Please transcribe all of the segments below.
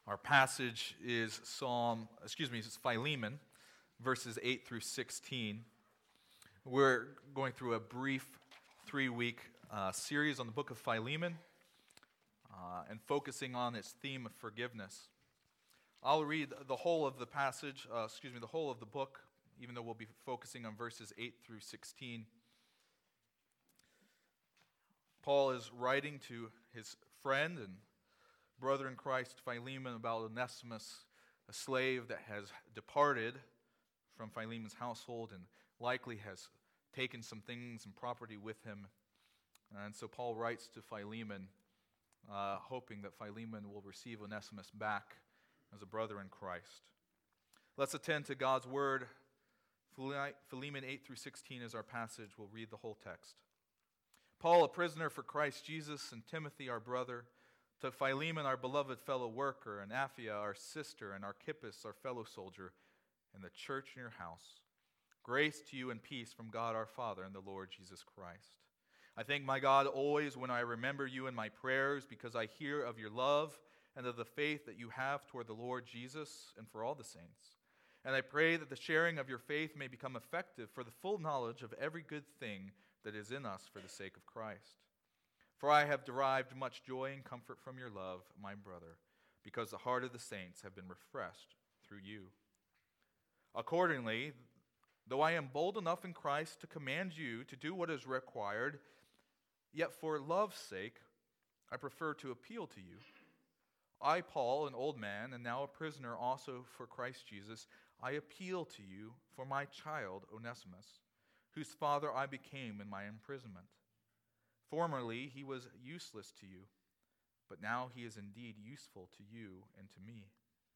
Our passage is Philemon, verses 8 through 16. We're going through a brief 3-week series on the book of Philemon and focusing on its theme of forgiveness. I'll read the whole of the the whole of the book, even though we'll be focusing on verses 8 through 16. Paul is writing to his friend and brother in Christ, Philemon, about Onesimus, a slave that has departed from Philemon's household and likely has taken some things and property with him. And so Paul writes to Philemon, hoping that Philemon will receive Onesimus back as a brother in Christ. Let's attend to God's word. Philemon 8 through 16 is our passage. We'll read the whole text. Paul, a prisoner for Christ Jesus, and Timothy, our brother, to Philemon, our beloved fellow worker, and Apphia, our sister, and Archippus, our fellow soldier, and the church in your house. Grace to you and peace from God our Father and the Lord Jesus Christ. I thank my God always when I remember you in my prayers, because I hear of your love and of the faith that you have toward the Lord Jesus and for all the saints. And I pray that the sharing of your faith may become effective for the full knowledge of every good thing that is in us for the sake of Christ. For I have derived much joy and comfort from your love, my brother, because the heart of the saints have been refreshed through you. Accordingly, though I am bold enough in Christ to command you to do what is required, yet for love's sake I prefer to appeal to you. I, Paul, an old man, and now a prisoner also for Christ Jesus, I appeal to you for my child Onesimus, whose father I became in my imprisonment. Formerly he was useless to you, but now he is indeed useful to you and to me.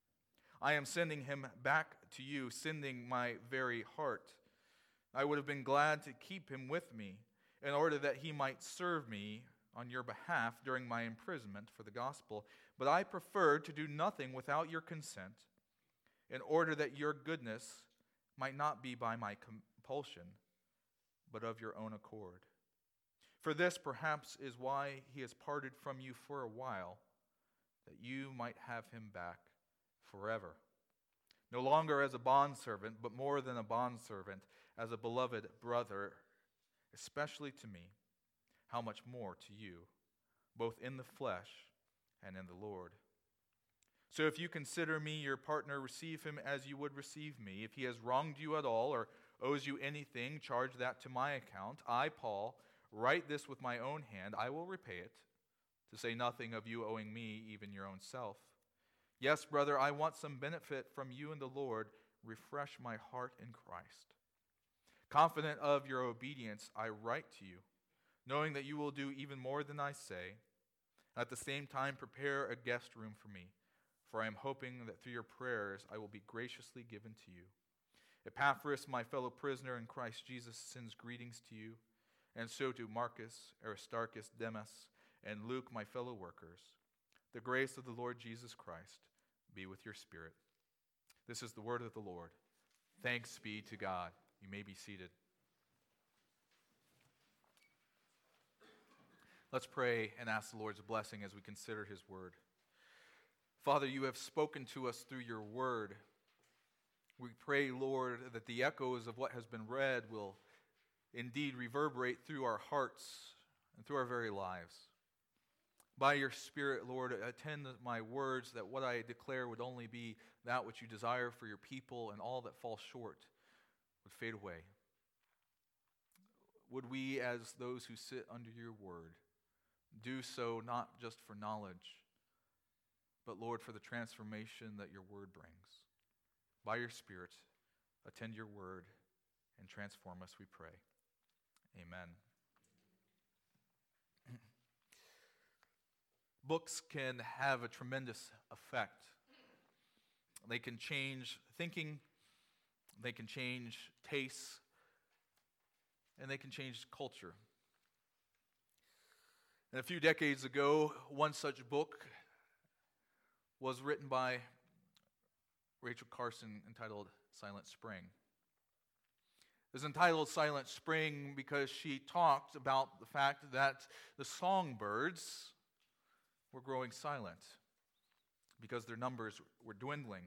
I am sending him back to you, sending my very heart. I would have been glad to keep him with me, in order that he might serve me on your behalf during my imprisonment for the gospel, but I preferred to do nothing without your consent, in order that your goodness might not be by my compulsion, but of your own accord. For this perhaps is why he has parted from you for a while, that you might have him back forever. No longer as a bondservant, but more than a bondservant, as a beloved brother, especially to me, how much more to you, both in the flesh and in the Lord. So if you consider me your partner, receive him as you would receive me. If he has wronged you at all or owes you anything, charge that to my account. I, Paul, write this with my own hand. I will repay it, to say nothing of you owing me even your own self. Yes, brother, I want some benefit from you in the Lord. Refresh my heart in Christ. Confident of your obedience, I write to you, knowing that you will do even more than I say. At the same time, prepare a guest room for me, for I am hoping that through your prayers I will be graciously given to you. Epaphras, my fellow prisoner in Christ Jesus, sends greetings to you, and so do Marcus, Aristarchus, Demas, and Luke, my fellow workers. The grace of the Lord Jesus Christ be with your spirit. This is the word of the Lord. Thanks be to God. You may be seated. Let's pray and ask the Lord's blessing as we consider his word. Father, you have spoken to us through your word. We pray, Lord, that the echoes of what has been read will indeed reverberate through our hearts and through our very lives. By your Spirit, Lord, attend my words, that what I declare would only be that which you desire for your people, and all that falls short would fade away. Would we, as those who sit under your word, do so not just for knowledge, but, Lord, for the transformation that your word brings. By your Spirit, attend your word and transform us, we pray. Amen. Books can have a tremendous effect. They can change thinking, they can change tastes, and they can change culture. And a few decades ago, one such book was written by Rachel Carson entitled Silent Spring. It was entitled Silent Spring because she talked about the fact that the songbirds were growing silent because their numbers were dwindling.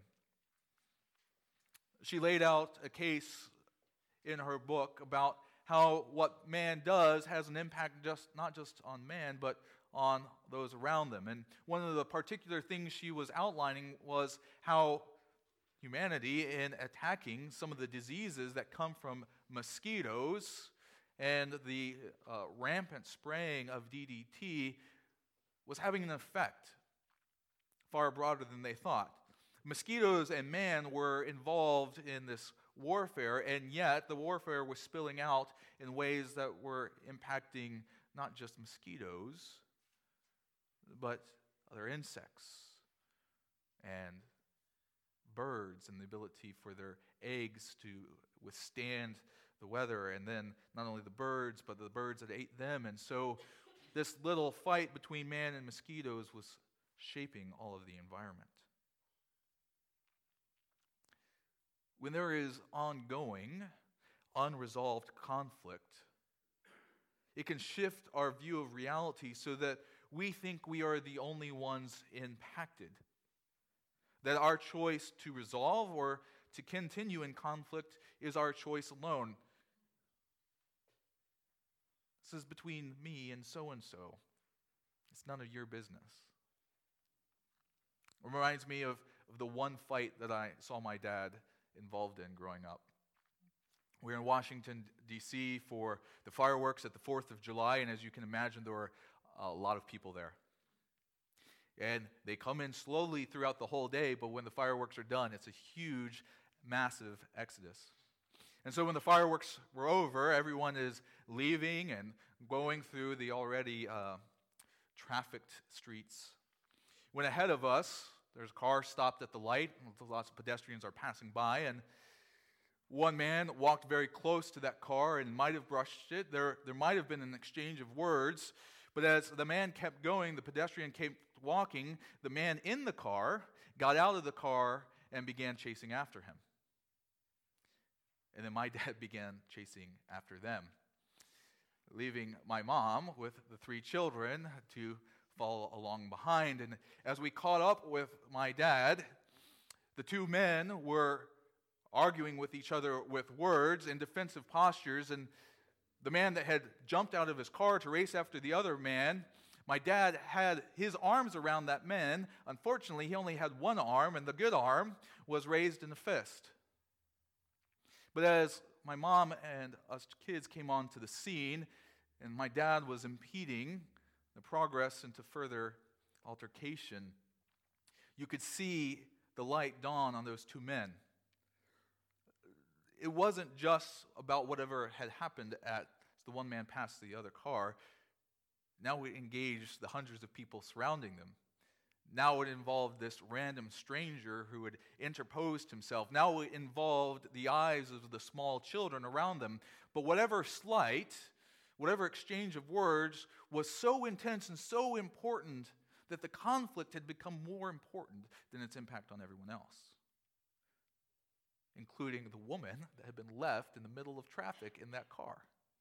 She laid out a case in her book about how what man does has an impact not just on man, but on those around them. And one of the particular things she was outlining was how humanity, in attacking some of the diseases that come from mosquitoes and the rampant spraying of DDT, was having an effect far broader than they thought. Mosquitoes and man were involved in this warfare, and yet the warfare was spilling out in ways that were impacting not just mosquitoes, but other insects and birds, and the ability for their eggs to withstand the weather, and then not only the birds, but the birds that ate them. And so this little fight between man and mosquitoes was shaping all of the environment. When there is ongoing, unresolved conflict, it can shift our view of reality so that we think we are the only ones impacted. That our choice to resolve or to continue in conflict is our choice alone. This is between me and so-and-so. It's none of your business. It reminds me of the one fight that I saw my dad involved in growing up. We were in Washington, D.C. for the fireworks at the 4th of July, and as you can imagine, there were a lot of people there. And they come in slowly throughout the whole day, but when the fireworks are done, it's a huge, massive exodus. And so when the fireworks were over, everyone is leaving and going through the already trafficked streets. When ahead of us, there's a car stopped at the light, lots of pedestrians are passing by, and one man walked very close to that car and might have brushed it. There might have been an exchange of words, but as the man kept going, the pedestrian kept walking, the man in the car got out of the car and began chasing after him. And then my dad began chasing after them, leaving my mom with the 3 children to follow along behind. And as we caught up with my dad, the 2 men were arguing with each other with words in defensive postures, and the man that had jumped out of his car to race after the other man, my dad had his arms around that man. Unfortunately, he only had one arm, and the good arm was raised in a fist. But as my mom and us kids came onto the scene, and my dad was impeding the progress into further altercation, you could see the light dawn on those 2 men. It wasn't just about whatever had happened as the one man passed the other car. Now we engaged the hundreds of people surrounding them. Now it involved this random stranger who had interposed himself. Now it involved the eyes of the small children around them. But whatever slight, whatever exchange of words was so intense and so important that the conflict had become more important than its impact on everyone else, including the woman that had been left in the middle of traffic in that car.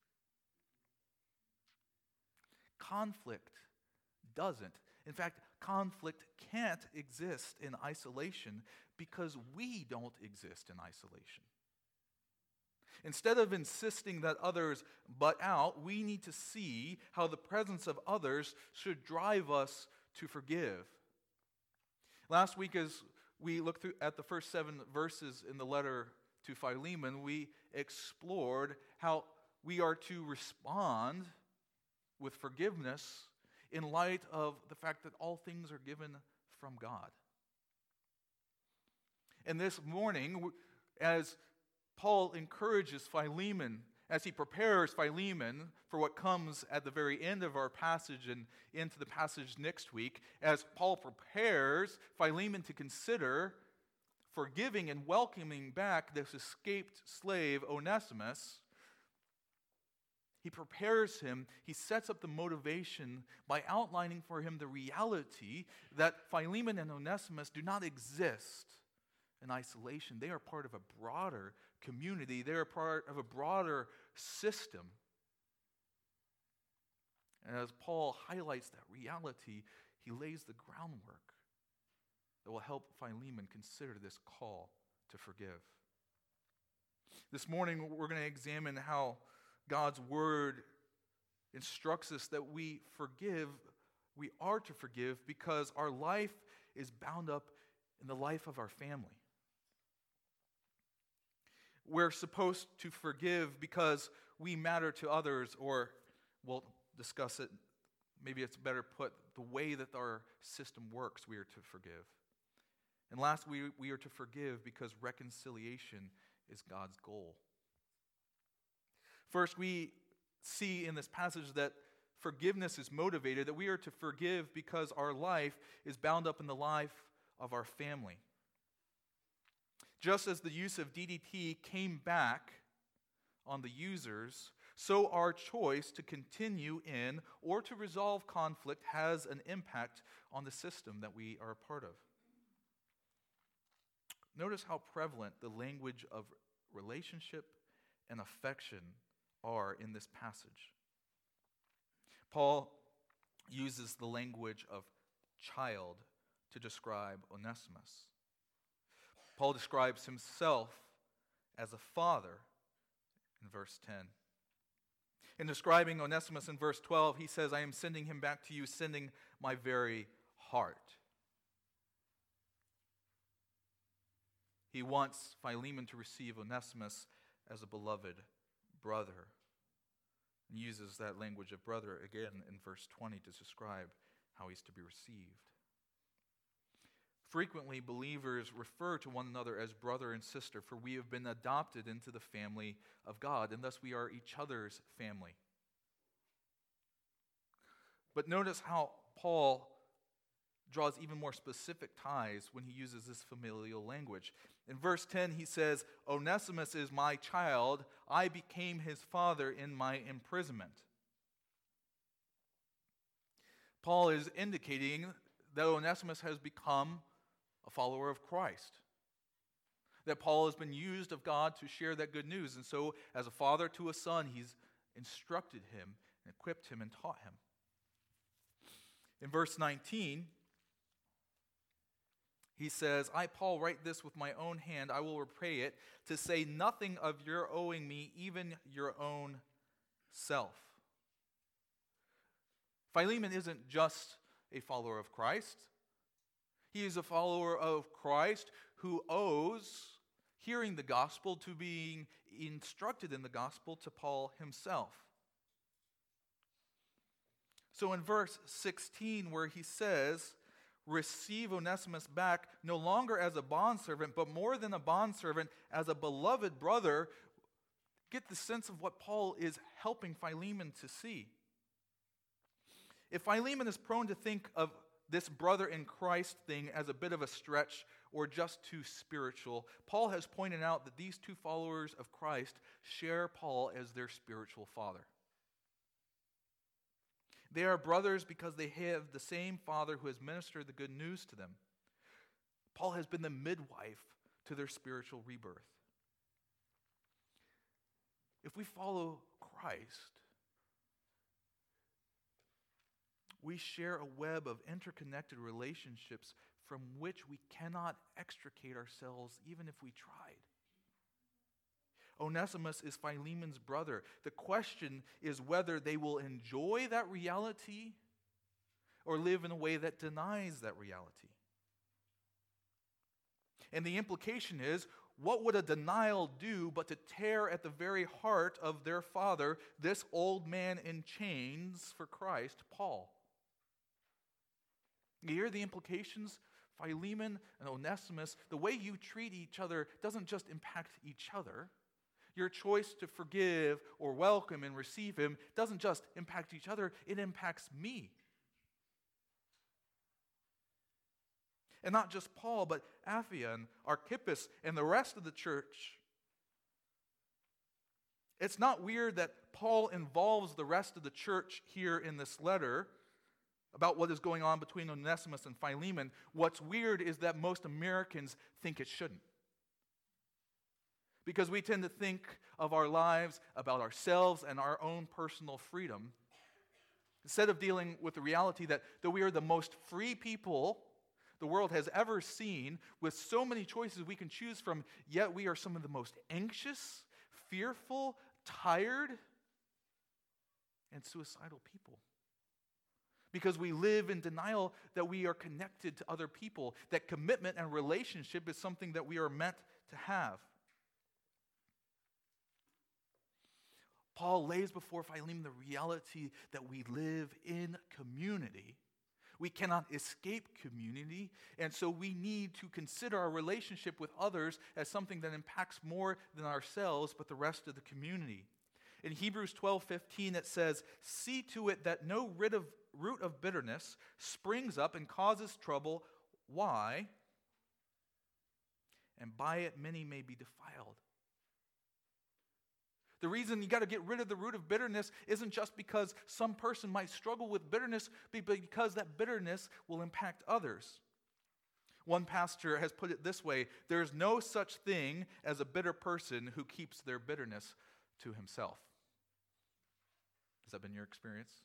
Conflict doesn't. In fact, conflict can't exist in isolation because we don't exist in isolation. Instead of insisting that others butt out, we need to see how the presence of others should drive us to forgive. Last week, as we looked at the first 7 verses in the letter to Philemon, we explored how we are to respond with forgiveness in light of the fact that all things are given from God. And this morning, as Paul encourages Philemon, as he prepares Philemon for what comes at the very end of our passage and into the passage next week, as Paul prepares Philemon to consider forgiving and welcoming back this escaped slave Onesimus, he prepares him, he sets up the motivation by outlining for him the reality that Philemon and Onesimus do not exist in isolation. They are part of a broader community. They are part of a broader system. And as Paul highlights that reality, he lays the groundwork that will help Philemon consider this call to forgive. This morning, we're going to examine how God's word instructs us that we are to forgive because our life is bound up in the life of our family. We're supposed to forgive because we matter to others, or we'll discuss it, maybe it's better put, the way that our system works, we are to forgive. And last, we are to forgive because reconciliation is God's goal. First, we see in this passage that forgiveness is motivated, that we are to forgive because our life is bound up in the life of our family. Just as the use of DDT came back on the users, so our choice to continue in or to resolve conflict has an impact on the system that we are a part of. Notice how prevalent the language of relationship and affection are in this passage. Paul uses the language of child to describe Onesimus. Paul describes himself as a father in verse 10. In describing Onesimus in verse 12, he says, I am sending him back to you, sending my very heart. He wants Philemon to receive Onesimus as a beloved brother, and uses that language of brother again in verse 20 to describe how he's to be received. Frequently, believers refer to one another as brother and sister, for we have been adopted into the family of God, and thus we are each other's family. But notice how Paul draws even more specific ties when he uses this familial language. In verse 10, he says, Onesimus is my child. I became his father in my imprisonment. Paul is indicating that Onesimus has become a follower of Christ. That Paul has been used of God to share that good news. And so, as a father to a son, he's instructed him and equipped him and taught him. In verse 19, he says, I, Paul, write this with my own hand. I will repay it, to say nothing of your owing me, even your own self. Philemon isn't just a follower of Christ. He is a follower of Christ who owes hearing the gospel to being instructed in the gospel to Paul himself. So in verse 16, where he says, receive Onesimus back no longer as a bondservant, but more than a bondservant, as a beloved brother, get the sense of what Paul is helping Philemon to see. If Philemon is prone to think of this brother in Christ thing as a bit of a stretch or just too spiritual, Paul has pointed out that these two followers of Christ share Paul as their spiritual father. They are brothers because they have the same Father who has ministered the good news to them. Paul has been the midwife to their spiritual rebirth. If we follow Christ, we share a web of interconnected relationships from which we cannot extricate ourselves even if we tried. Onesimus is Philemon's brother. The question is whether they will enjoy that reality or live in a way that denies that reality. And the implication is, what would a denial do but to tear at the very heart of their father, this old man in chains for Christ, Paul? You hear the implications? Philemon and Onesimus, the way you treat each other doesn't just impact each other. Your choice to forgive or welcome and receive him doesn't just impact each other, it impacts me. And not just Paul, but Apphia and Archippus and the rest of the church. It's not weird that Paul involves the rest of the church here in this letter about what is going on between Onesimus and Philemon. What's weird is that most Americans think it shouldn't. Because we tend to think of our lives about ourselves and our own personal freedom, instead of dealing with the reality that we are the most free people, the world has ever seen, with so many choices we can choose from, yet we are some of the most anxious, fearful, tired, and suicidal people. Because we live in denial that we are connected to other people, that commitment and relationship is something that we are meant to have. Paul lays before Philemon the reality that we live in community. We cannot escape community, and so we need to consider our relationship with others as something that impacts more than ourselves, but the rest of the community. In Hebrews 12:15 it says, "See to it that no root of bitterness springs up and causes trouble." Why? "And by it many may be defiled." The reason you got to get rid of the root of bitterness isn't just because some person might struggle with bitterness, but because that bitterness will impact others. One pastor has put it this way: there is no such thing as a bitter person who keeps their bitterness to himself. Has that been your experience?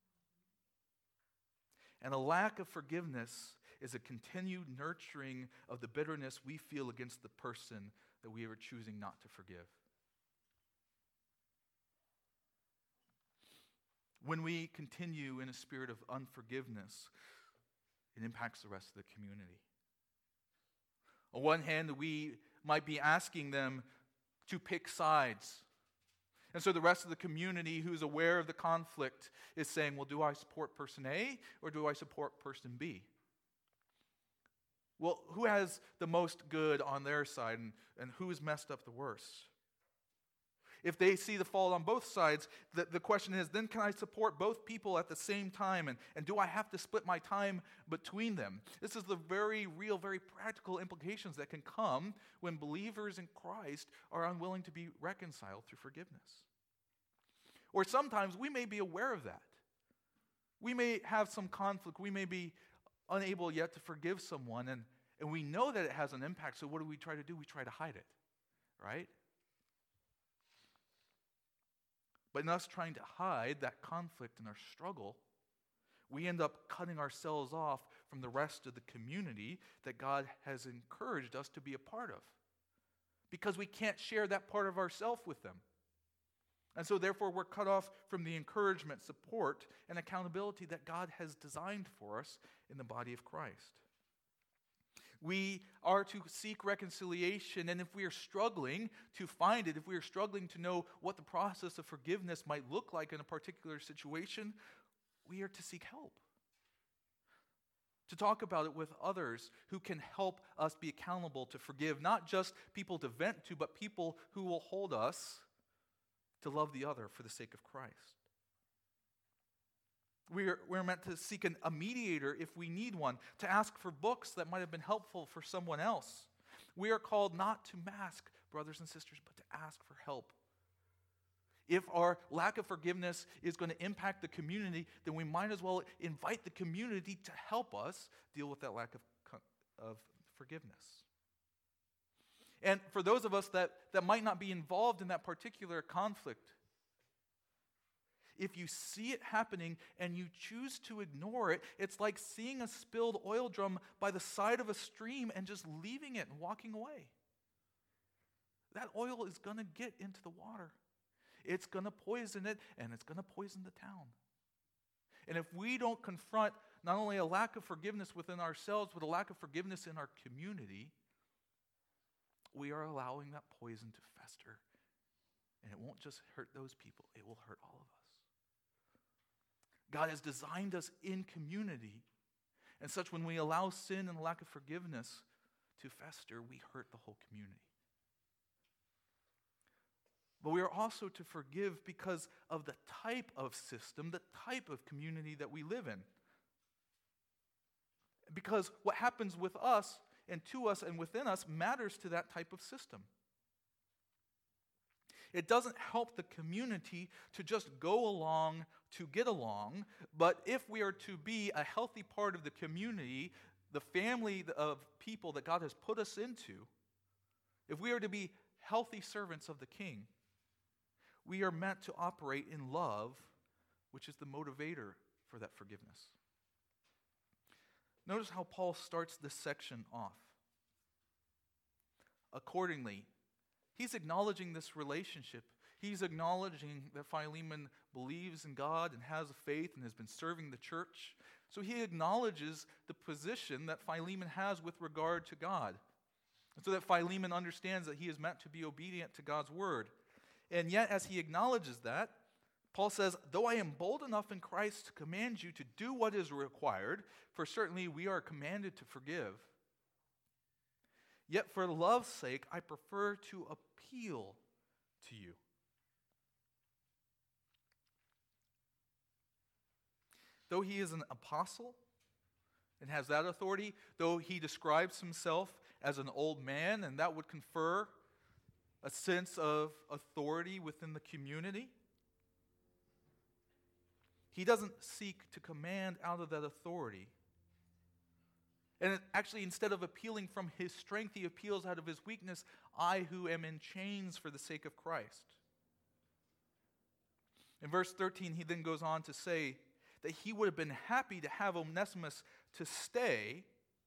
And a lack of forgiveness is a continued nurturing of the bitterness we feel against the person that we are choosing not to forgive. When we continue in a spirit of unforgiveness, it impacts the rest of the community. On one hand, we might be asking them to pick sides. And so the rest of the community who's aware of the conflict is saying, well, do I support person A or do I support person B? Well, who has the most good on their side and who's messed up the worst? If they see the fault on both sides, the question is, then can I support both people at the same time? And do I have to split my time between them? This is the very real, very practical implications that can come when believers in Christ are unwilling to be reconciled through forgiveness. Or sometimes we may be aware of that. We may have some conflict. We may be unable yet to forgive someone, and we know that it has an impact, so what do? We try to hide it, right? But in us trying to hide that conflict and our struggle, we end up cutting ourselves off from the rest of the community that God has encouraged us to be a part of, because we can't share that part of ourselves with them. And so therefore we're cut off from the encouragement, support, and accountability that God has designed for us in the body of Christ. We are to seek reconciliation, and if we are struggling to find it, if we are struggling to know what the process of forgiveness might look like in a particular situation, we are to seek help. To talk about it with others who can help us be accountable to forgive, not just people to vent to, but people who will hold us to love the other for the sake of Christ. We're meant to seek a mediator if we need one, to ask for books that might have been helpful for someone else. We are called not to mask, brothers and sisters, but to ask for help. If our lack of forgiveness is going to impact the community, then we might as well invite the community to help us deal with that lack of forgiveness. And for those of us that might not be involved in that particular conflict, if you see it happening and you choose to ignore it, it's like seeing a spilled oil drum by the side of a stream and just leaving it and walking away. That oil is going to get into the water. It's going to poison it, and it's going to poison the town. And if we don't confront not only a lack of forgiveness within ourselves, but a lack of forgiveness in our community, we are allowing that poison to fester. And it won't just hurt those people, it will hurt all of us. God has designed us in community, and such when we allow sin and lack of forgiveness to fester, we hurt the whole community. But we are also to forgive because of the type of system, the type of community that we live in. Because what happens with us and to us and within us matters to that type of system. It doesn't help the community to just go along to get along, but if we are to be a healthy part of the community, the family of people that God has put us into, if we are to be healthy servants of the King, we are meant to operate in love, which is the motivator for that forgiveness. Notice how Paul starts this section off. Accordingly, he's acknowledging this relationship. He's acknowledging that Philemon believes in God and has faith and has been serving the church. So he acknowledges the position that Philemon has with regard to God. And so that Philemon understands that he is meant to be obedient to God's word. And yet, as he acknowledges that, Paul says, though I am bold enough in Christ to command you to do what is required, for certainly we are commanded to forgive, yet for love's sake I prefer to appeal to you. Though he is an apostle and has that authority, though he describes himself as an old man, and that would confer a sense of authority within the community, he doesn't seek to command out of that authority. And actually, instead of appealing from his strength, he appeals out of his weakness. I who am in chains for the sake of Christ. In verse 13, he then goes on to say that he would have been happy to have Onesimus to stay,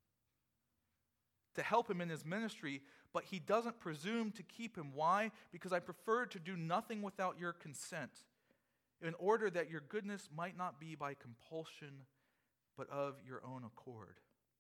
to help him in his ministry, but he doesn't presume to keep him. Why? Because I prefer to do nothing without your consent, in order that your goodness might not be by compulsion, but of your own accord.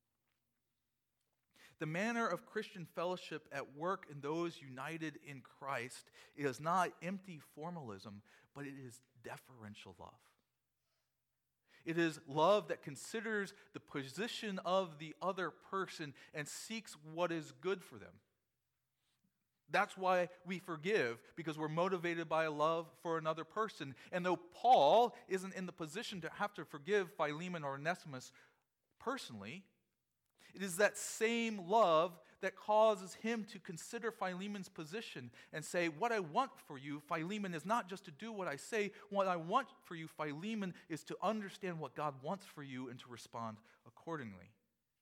The manner of Christian fellowship at work in those united in Christ is not empty formalism, but it is deferential love. It is love that considers the position of the other person and seeks what is good for them. That's why we forgive, because we're motivated by a love for another person. And though Paul isn't in the position to have to forgive Philemon or Onesimus personally, it is that same love that causes him to consider Philemon's position and say, what I want for you, Philemon, is not just to do what I say. What I want for you, Philemon, is to understand what God wants for you and to respond accordingly.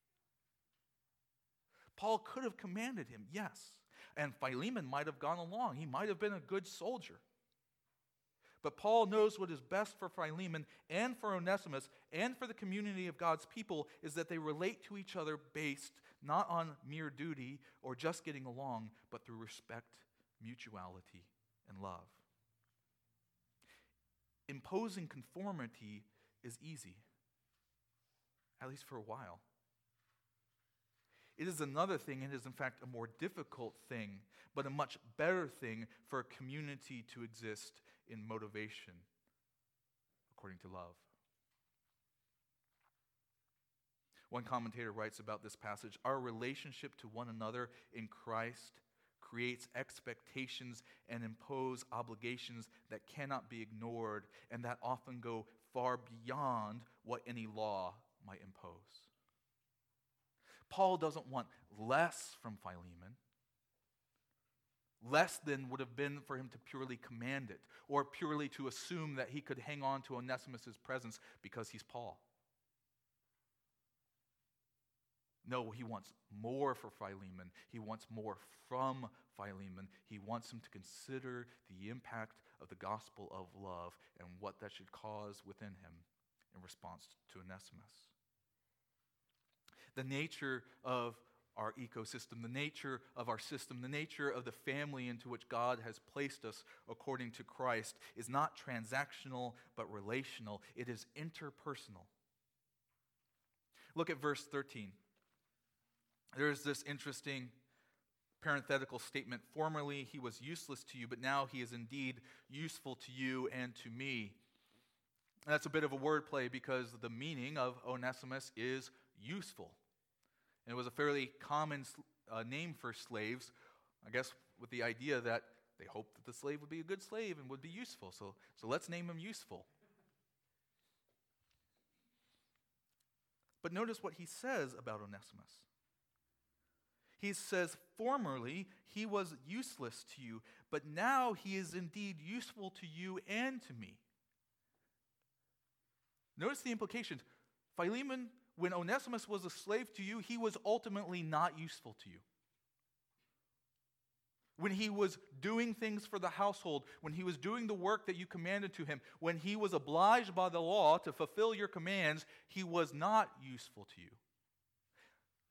Paul could have commanded him, yes. And Philemon might have gone along. He might have been a good soldier. But Paul knows what is best for Philemon and for Onesimus and for the community of God's people is that they relate to each other based not on mere duty or just getting along, but through respect, mutuality, and love. Imposing conformity is easy, at least for a while. It is another thing, it is in fact a more difficult thing, but a much better thing for a community to exist in motivation, according to love. One commentator writes about this passage, our relationship to one another in Christ creates expectations and impose obligations that cannot be ignored and that often go far beyond what any law might impose. Paul doesn't want less from Philemon, less than would have been for him to purely command it or purely to assume that he could hang on to Onesimus' presence because he's Paul. No, he wants more for Philemon. He wants more from Philemon. He wants him to consider the impact of the gospel of love and what that should cause within him in response to Onesimus. The nature of our ecosystem, the nature of our system, the nature of the family into which God has placed us according to Christ is not transactional but relational. It is interpersonal. Look at verse 13. There's this interesting parenthetical statement. Formerly he was useless to you, but now he is indeed useful to you and to me. And that's a bit of a wordplay because the meaning of Onesimus is useful. And it was a fairly common name for slaves, I guess with the idea that they hoped that the slave would be a good slave and would be useful. So let's name him useful. But notice what he says about Onesimus. He says, formerly he was useless to you, but now he is indeed useful to you and to me. Notice the implications. Philemon, when Onesimus was a slave to you, he was ultimately not useful to you. When he was doing things for the household, when he was doing the work that you commanded to him, when he was obliged by the law to fulfill your commands, he was not useful to you.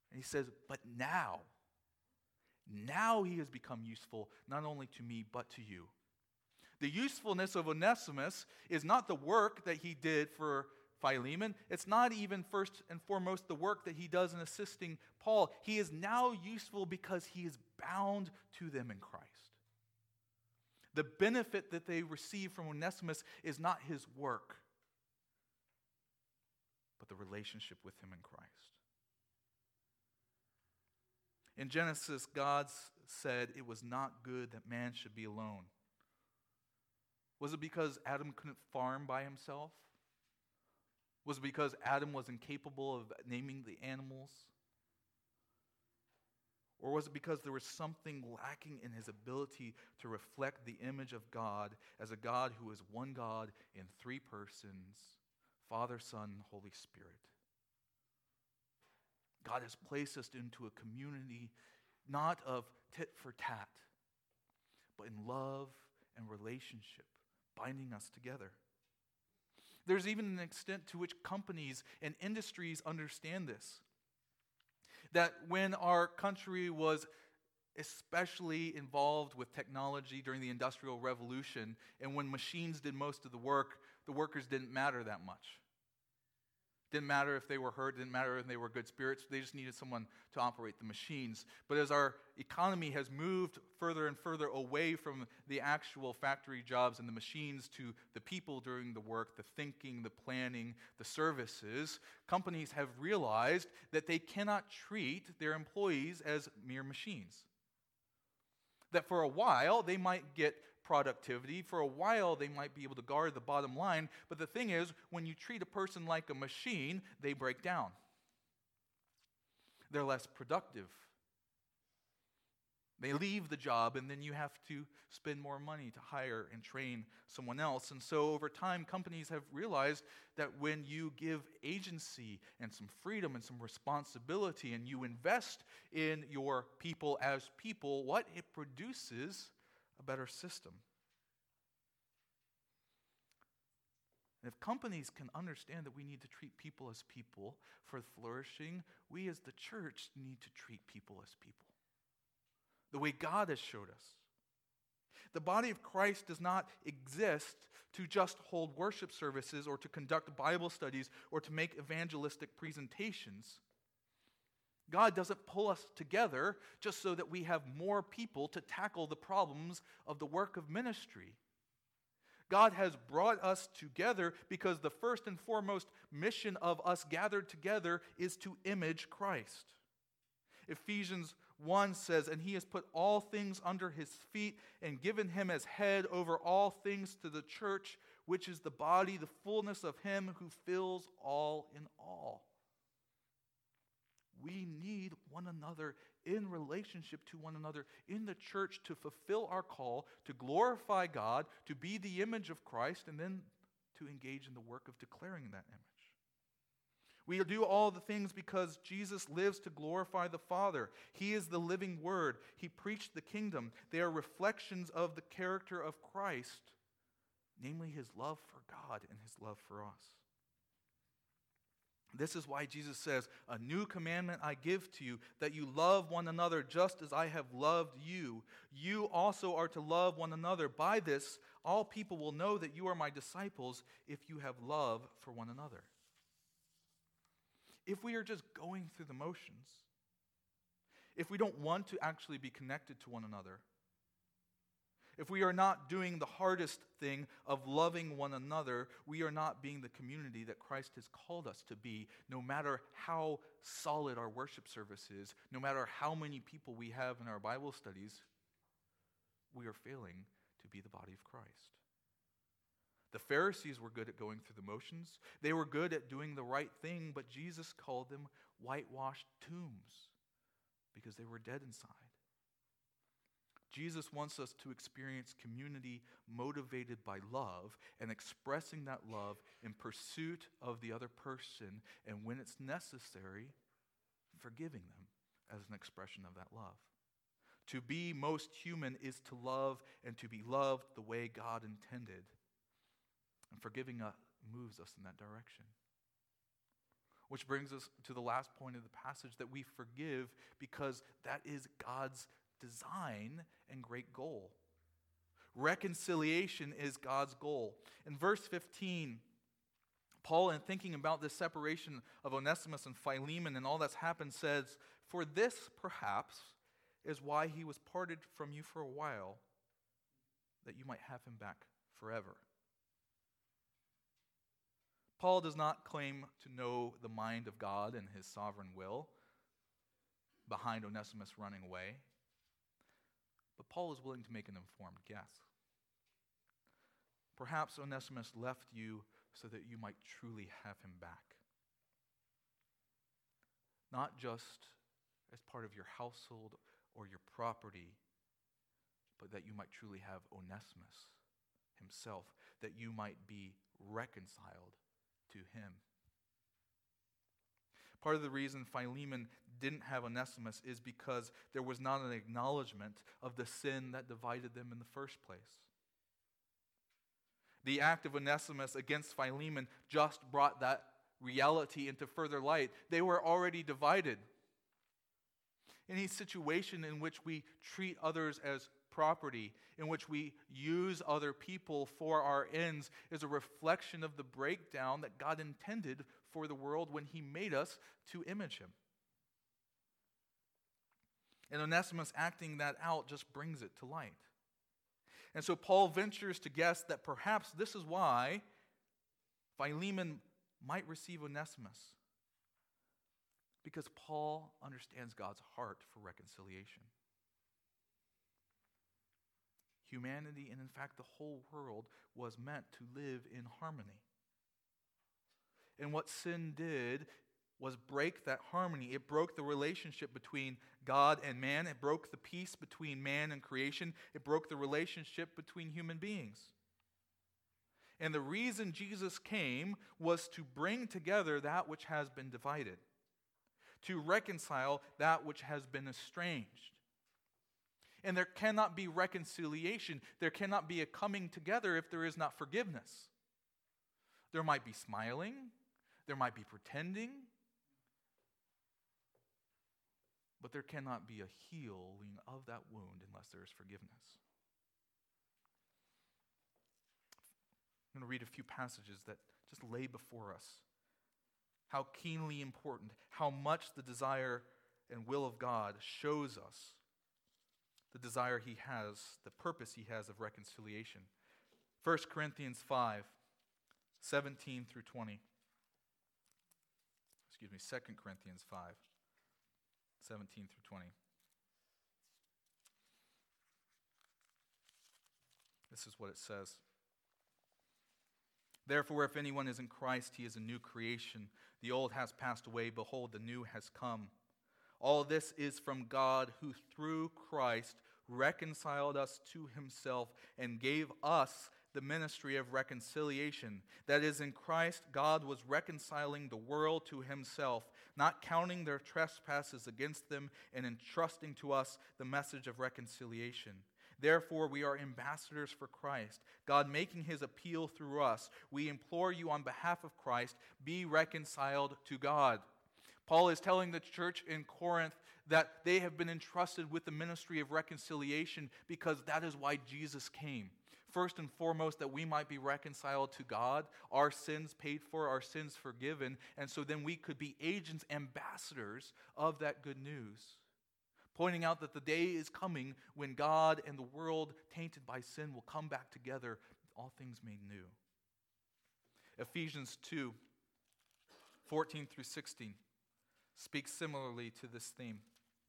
And he says, but now he has become useful not only to me, but to you. The usefulness of Onesimus is not the work that he did for Philemon. It's not even first and foremost the work that he does in assisting Paul. He is now useful because he is bound to them in Christ. The benefit that they receive from Onesimus is not his work, but the relationship with him in Christ. In Genesis, God said it was not good that man should be alone. Was it because Adam couldn't farm by himself? Was it because Adam was incapable of naming the animals? Or was it because there was something lacking in his ability to reflect the image of God as a God who is one God in three persons, Father, Son, Holy Spirit? God has placed us into a community not of tit for tat, but in love and relationship, binding us together. There's even an extent to which companies and industries understand this. That when our country was especially involved with technology during the Industrial Revolution, and when machines did most of the work, the workers didn't matter that much. Didn't matter if they were hurt, didn't matter if they were good spirits, they just needed someone to operate the machines. But as our economy has moved further and further away from the actual factory jobs and the machines to the people doing the work, the thinking, the planning, the services, companies have realized that they cannot treat their employees as mere machines. That for a while they might get productivity. For a while, they might be able to guard the bottom line. But the thing is, when you treat a person like a machine, they break down. They're less productive. They leave the job, and then you have to spend more money to hire and train someone else. And so over time, companies have realized that when you give agency and some freedom and some responsibility, and you invest in your people as people, what it produces a better system. And if companies can understand that we need to treat people as people for flourishing, we as the church need to treat people as people, the way God has showed us. The body of Christ does not exist to just hold worship services or to conduct Bible studies or to make evangelistic presentations. God doesn't pull us together just so that we have more people to tackle the problems of the work of ministry. God has brought us together because the first and foremost mission of us gathered together is to image Christ. Ephesians 1 says, "And he has put all things under his feet and given him as head over all things to the church, which is the body, the fullness of him who fills all in all." We need one another in relationship to one another in the church to fulfill our call, to glorify God, to be the image of Christ, and then to engage in the work of declaring that image. We do all the things because Jesus lives to glorify the Father. He is the living Word. He preached the kingdom. They are reflections of the character of Christ, namely his love for God and his love for us. This is why Jesus says, "A new commandment I give to you, that you love one another just as I have loved you. You also are to love one another. By this, all people will know that you are my disciples if you have love for one another." If we are just going through the motions, if we don't want to actually be connected to one another, if we are not doing the hardest thing of loving one another, we are not being the community that Christ has called us to be, no matter how solid our worship service is, no matter how many people we have in our Bible studies, we are failing to be the body of Christ. The Pharisees were good at going through the motions. They were good at doing the right thing, but Jesus called them whitewashed tombs because they were dead inside. Jesus wants us to experience community motivated by love and expressing that love in pursuit of the other person, and when it's necessary, forgiving them as an expression of that love. To be most human is to love and to be loved the way God intended. And forgiving moves us in that direction. Which brings us to the last point of the passage, that we forgive because that is God's design and great goal. Reconciliation is God's goal. In verse 15, Paul, in thinking about this separation of Onesimus and Philemon and all that's happened, says, "For this, perhaps, is why he was parted from you for a while, that you might have him back forever." Paul does not claim to know the mind of God and his sovereign will behind Onesimus running away, but Paul is willing to make an informed guess. Perhaps Onesimus left you so that you might truly have him back. Not just as part of your household or your property, but that you might truly have Onesimus himself, that you might be reconciled to him. Part of the reason Philemon didn't have Onesimus is because there was not an acknowledgement of the sin that divided them in the first place. The act of Onesimus against Philemon just brought that reality into further light. They were already divided. Any situation in which we treat others as property, in which we use other people for our ends, is a reflection of the breakdown that God intended for the world when he made us to image him. And Onesimus acting that out just brings it to light. And so Paul ventures to guess that perhaps this is why Philemon might receive Onesimus, because Paul understands God's heart for reconciliation. Humanity, and in fact the whole world, was meant to live in harmony. And what sin did was break that harmony. It broke the relationship between God and man. It broke the peace between man and creation. It broke the relationship between human beings. And the reason Jesus came was to bring together that which has been divided, to reconcile that which has been estranged. And there cannot be reconciliation. There cannot be a coming together if there is not forgiveness. There might be smiling. There might be pretending. But there cannot be a healing of that wound unless there is forgiveness. I'm going to read a few passages that just lay before us how keenly important, how much the desire and will of God shows us the desire he has, the purpose he has of reconciliation. 1 Corinthians 5, 17 through 20. 2 Corinthians 5, 17 through 20. This is what it says. "Therefore, if anyone is in Christ, he is a new creation. The old has passed away. Behold, the new has come. All this is from God, who through Christ reconciled us to himself and gave us the ministry of reconciliation. That is, in Christ, God was reconciling the world to himself, not counting their trespasses against them, and entrusting to us the message of reconciliation. Therefore, we are ambassadors for Christ, God making his appeal through us. We implore you on behalf of Christ, be reconciled to God." Paul is telling the church in Corinth that they have been entrusted with the ministry of reconciliation because that is why Jesus came. First and foremost, that we might be reconciled to God, our sins paid for, our sins forgiven, and so then we could be agents, ambassadors of that good news, pointing out that the day is coming when God and the world tainted by sin will come back together, all things made new. Ephesians 2, 14 through 16 speaks similarly to this theme.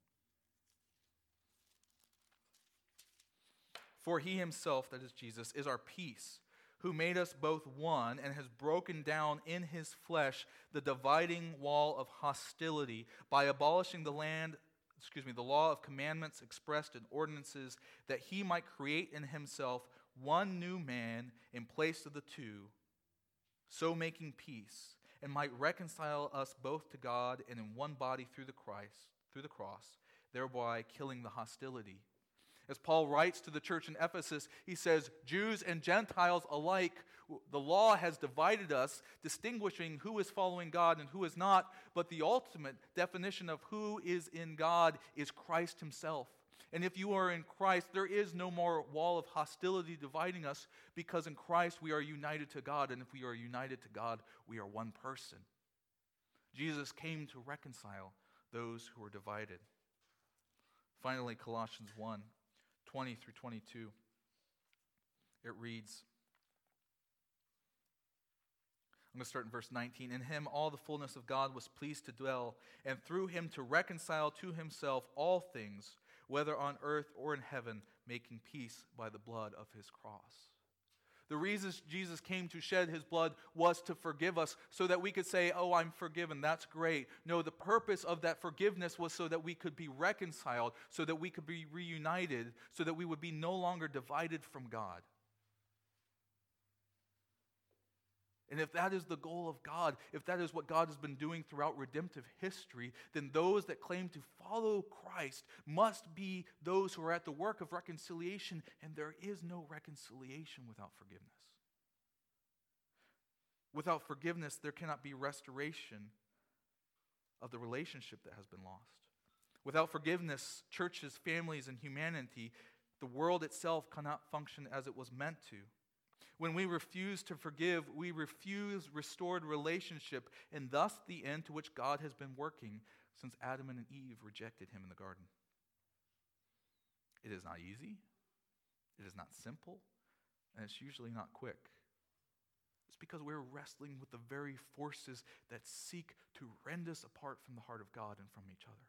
"For he himself," that is Jesus, "is our peace, who made us both one and has broken down in his flesh the dividing wall of hostility by abolishing the law of commandments expressed in ordinances, that he might create in himself one new man in place of the two, so making peace, and might reconcile us both to God and in one body through the cross, thereby killing the hostility. As Paul writes to the church in Ephesus, he says, Jews and Gentiles alike, the law has divided us, distinguishing who is following God and who is not, but the ultimate definition of who is in God is Christ himself. And if you are in Christ, there is no more wall of hostility dividing us, because in Christ we are united to God, and if we are united to God, we are one person. Jesus came to reconcile those who are divided. Finally, Colossians 1:20 through 22. It reads, I'm going to start in verse 19. In him all the fullness of God was pleased to dwell, and through him to reconcile to himself all things, whether on earth or in heaven, making peace by the blood of his cross. The reason Jesus came to shed his blood was to forgive us, so that we could say, oh, I'm forgiven, that's great. No, the purpose of that forgiveness was so that we could be reconciled, so that we could be reunited, so that we would be no longer divided from God. And if that is the goal of God, if that is what God has been doing throughout redemptive history, then those that claim to follow Christ must be those who are at the work of reconciliation, and there is no reconciliation without forgiveness. Without forgiveness, there cannot be restoration of the relationship that has been lost. Without forgiveness, churches, families, and humanity, the world itself cannot function as it was meant to. When we refuse to forgive, we refuse restored relationship, and thus the end to which God has been working since Adam and Eve rejected him in the garden. It is not easy, it is not simple, and it's usually not quick. It's because we're wrestling with the very forces that seek to rend us apart from the heart of God and from each other.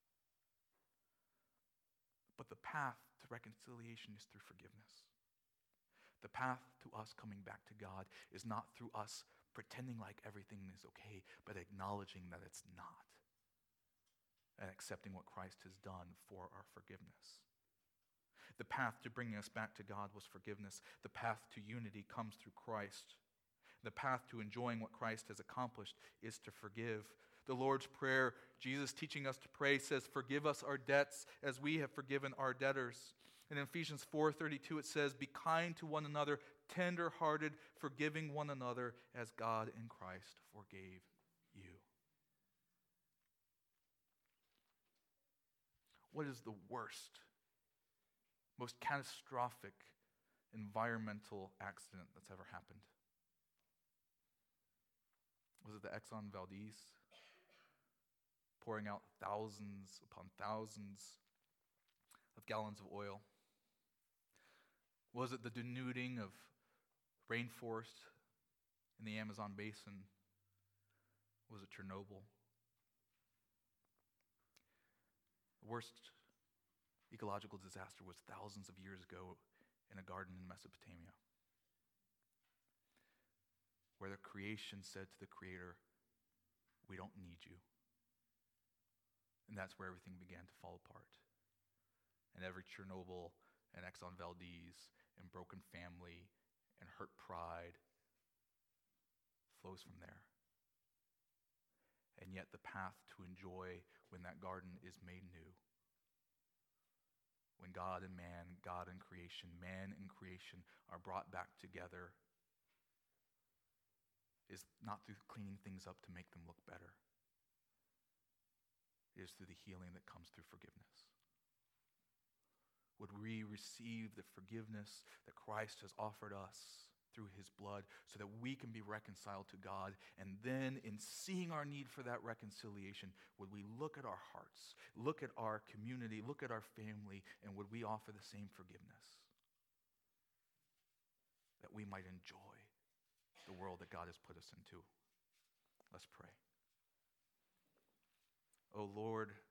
But the path to reconciliation is through forgiveness. The path to us coming back to God is not through us pretending like everything is okay, but acknowledging that it's not, and accepting what Christ has done for our forgiveness. The path to bringing us back to God was forgiveness. The path to unity comes through Christ. The path to enjoying what Christ has accomplished is to forgive. The Lord's Prayer, Jesus teaching us to pray, says, forgive us our debts as we have forgiven our debtors. And in Ephesians 4:32 it says, be kind to one another, tender-hearted, forgiving one another as God in Christ forgave you. What is the worst, most catastrophic environmental accident that's ever happened? Was it the Exxon Valdez pouring out thousands upon thousands of gallons of oil? Was it the denuding of rainforest in the Amazon basin? Was it Chernobyl? The worst ecological disaster was thousands of years ago in a garden in Mesopotamia, where the creation said to the Creator, we don't need you. And that's where everything began to fall apart. And every Chernobyl and Exxon Valdez and broken family and hurt pride flows from there. And yet the path to enjoy when that garden is made new, when God and man, God and creation, man and creation are brought back together, is not through cleaning things up to make them look better. It is through the healing that comes through forgiveness. Would we receive the forgiveness that Christ has offered us through his blood so that we can be reconciled to God? And then in seeing our need for that reconciliation, would we look at our hearts, look at our community, look at our family, and would we offer the same forgiveness? That we might enjoy the world that God has put us into. Let's pray. O Lord,